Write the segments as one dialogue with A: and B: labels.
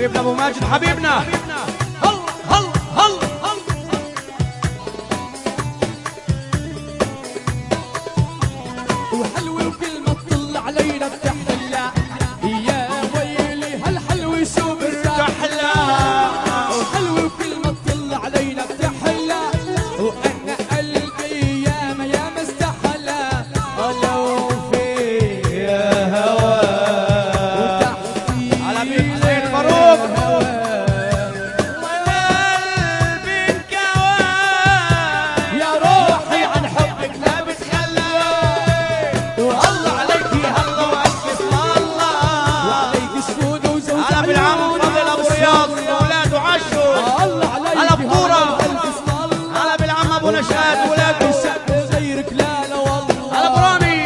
A: حبيبنا ابو ماجد حبيبنا. هل هل هل هل
B: وحلو وكلمة تطلع علينا بتحلى يا ويلي هالحلو شو بتحلى. وحلو وكلمة تطلع علينا بتحلى وانا قلبي ياما ياما استحلى. لو في هوا وتحتي
A: على بيت حسين فاروق
B: قلبي انكوى يا روحي عن حبك لا بتخلى. والله عليك يا الله والف اسم الله وعليك شهود وزوج
A: على بالعم فضل ابو رياض واولاده عاشوا.
B: الله عليك
A: على بطوره
B: والف اسم الله
A: على بالعم ابو نشاد واولاده.
B: غيرك لا لا والله
A: على برامي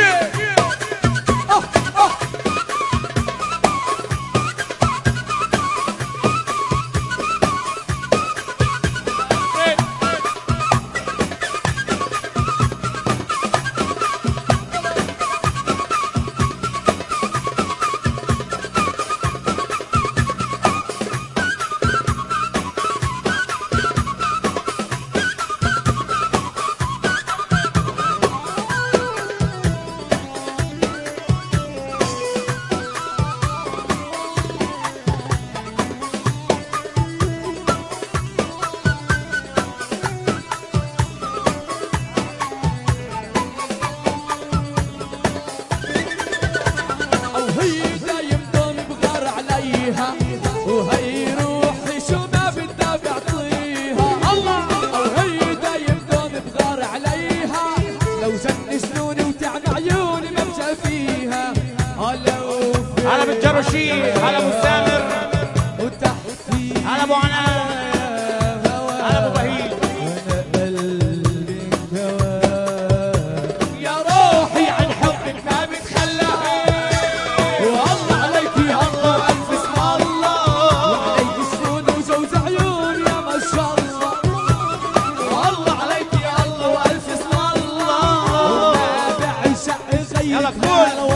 B: وهي روحي شو ما بدها بعطيها. الله او هي دايم دوم بغار عليها لو زن سنوني وتعب عيوني ما بجا فيها. لو في
A: على بالجرشي على ابو سامر
B: وتحتي
A: على ابو عنان على ابو بهيج.
B: يا روحي عن حبك ما بتخلى. والله عليك يا الله والف اسم الله وعليك السود وزوج عيون يا ما شاء الله. والله عليك يا الله والف اسم الله وما بعشق غيرك.
A: يلا قول